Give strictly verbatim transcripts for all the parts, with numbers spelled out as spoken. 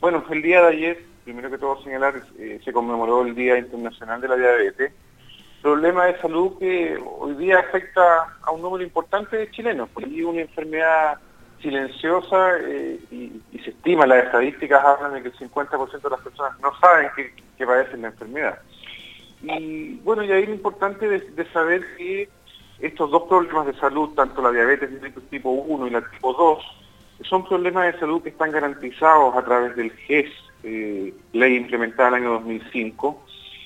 Bueno, el día de ayer, primero que todo señalar, eh, se conmemoró el Día Internacional de la Diabetes, problema de salud que hoy día afecta a un número importante de chilenos, y una enfermedad silenciosa eh, y, y se estima, las estadísticas hablan de que el cincuenta por ciento de las personas no saben que, que padecen la enfermedad. Y bueno, y ahí lo importante de, de saber que estos dos problemas de salud, tanto la diabetes tipo uno y la tipo dos, son problemas de salud que están garantizados a través del G E S, eh, ley implementada en el año dos mil cinco,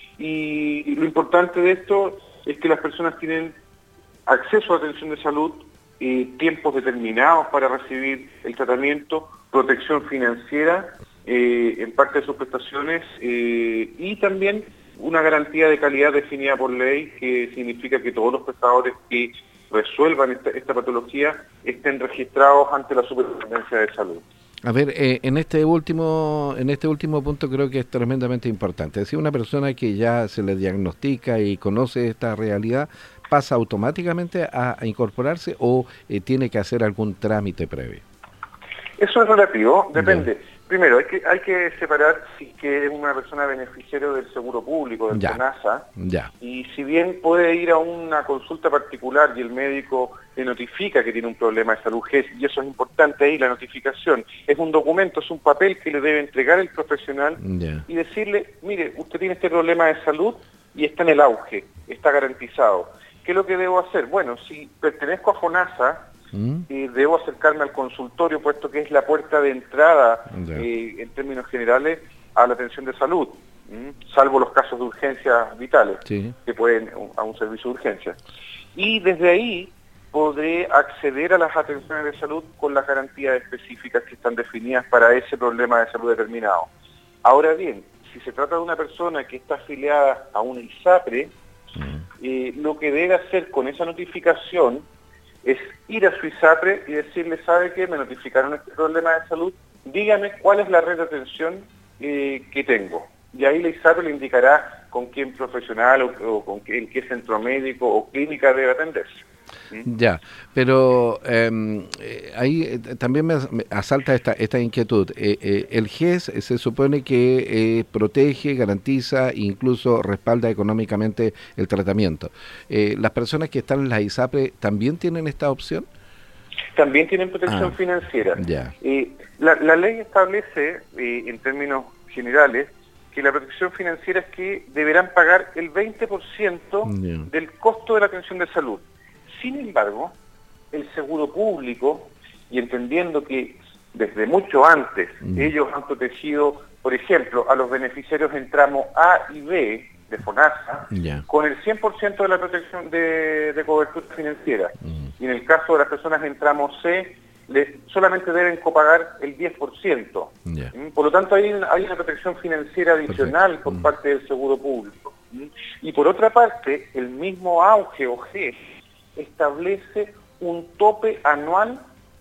y, y lo importante de esto es que las personas tienen acceso a atención de salud, eh, tiempos determinados para recibir el tratamiento, protección financiera eh, en parte de sus prestaciones eh, y también una garantía de calidad definida por ley, que significa que todos los prestadores que resuelvan esta, esta patología estén registrados ante la Superintendencia de Salud. A ver, eh, en este último en este último punto creo que es tremendamente importante. Es decir, una persona que ya se le diagnostica y conoce esta realidad, ¿pasa automáticamente a, a incorporarse o eh, tiene que hacer algún trámite previo? Eso es relativo, depende. Ya. Primero, hay que hay que separar si que es una persona beneficiario del seguro público, del FONASA, ya. Y si bien puede ir a una consulta particular y el médico le notifica que tiene un problema de salud G E S, y eso es importante ahí, la notificación, es un documento, es un papel que le debe entregar el profesional ya. Y decirle, mire, usted tiene este problema de salud y está en el auge, está garantizado. ¿Qué es lo que debo hacer? Bueno, si pertenezco a FONASA, y debo acercarme al consultorio, puesto que es la puerta de entrada, eh, en términos generales, a la atención de salud, ¿m? salvo los casos de urgencias vitales, sí. que pueden a un servicio de urgencia. Y desde ahí podré acceder a las atenciones de salud con las garantías específicas que están definidas para ese problema de salud determinado. Ahora bien, si se trata de una persona que está afiliada a una ISAPRE, mm. eh, lo que debe hacer con esa notificación es ir a su ISAPRE y decirle, ¿sabe qué? Me notificaron este problema de salud, dígame cuál es la red de atención eh, que tengo. Y ahí la ISAPRE le indicará con quién profesional o, o con qué, en qué centro médico o clínica debe atenderse. ¿Mm? Ya, pero eh, ahí eh, también me, me asalta esta, esta inquietud. Eh, eh, el G E S se supone que eh, protege, garantiza e incluso respalda económicamente el tratamiento. Eh, ¿Las personas que están en la ISAPRE también tienen esta opción? También tienen protección ah, financiera. Ya. Eh, la, la ley establece, eh, en términos generales, que la protección financiera es que deberán pagar el veinte por ciento yeah. del costo de la atención de salud. Sin embargo, el seguro público, y entendiendo que desde mucho antes mm. ellos han protegido, por ejemplo, a los beneficiarios en tramo A y B de FONASA, yeah. con el cien por ciento de la protección de, de cobertura financiera. Mm. Y en el caso de las personas en tramo C, le, solamente deben copagar el diez por ciento. Yeah. Por lo tanto, hay, hay una protección financiera adicional Perfecto. por mm. parte del seguro público. Y por otra parte, el mismo AUGE o G E S establece un tope anual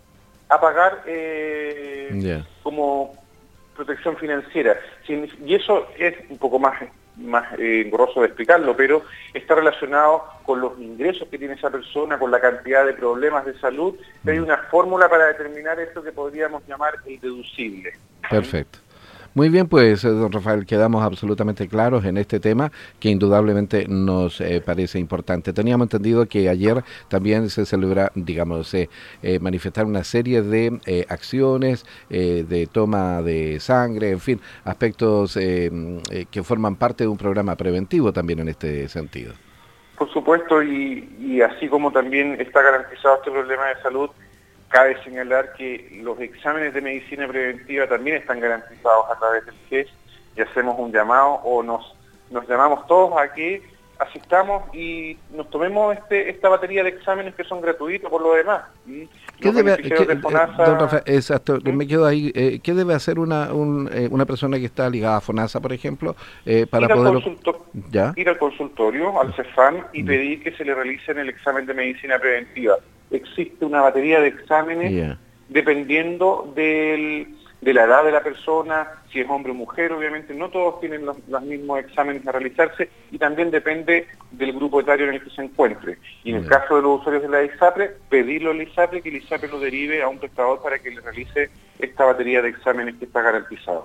a pagar eh, yeah. como protección financiera. Y eso es un poco más, más eh, engorroso de explicarlo, pero está relacionado con los ingresos que tiene esa persona, con la cantidad de problemas de salud. Mm. Hay una fórmula para determinar esto que podríamos llamar el deducible. Perfecto. Muy bien, pues, don Rafael, quedamos absolutamente claros en este tema que indudablemente nos eh, parece importante. Teníamos entendido que ayer también se celebra, digamos, eh, eh, manifestar una serie de eh, acciones eh, de toma de sangre, en fin, aspectos eh, eh, que forman parte de un programa preventivo también en este sentido. Por supuesto, y, y así como también está garantizado este problema de salud, cabe señalar que los exámenes de medicina preventiva también están garantizados a través del G E S y hacemos un llamado o nos, nos llamamos todos a que asistamos y nos tomemos este, esta batería de exámenes que son gratuitos por lo demás. ¿Qué debe, qué, de FONASA, don Rafael, exacto, ¿sí? me quedo ahí, eh, ¿qué debe hacer una, un, eh, una persona que está ligada a FONASA, por ejemplo, eh, para ir poder... Al consulto... ¿Ya? Ir al consultorio, al CEFAM, y pedir que se le realicen el examen de medicina preventiva. Existe una batería de exámenes yeah. dependiendo del, de la edad de la persona, si es hombre o mujer, obviamente no todos tienen los, los mismos exámenes a realizarse, y también depende del grupo etario en el que se encuentre. Y en yeah. el caso de los usuarios de la ISAPRE, pedirlo al ISAPRE, que el ISAPRE lo derive a un prestador para que le realice esta batería de exámenes que está garantizado.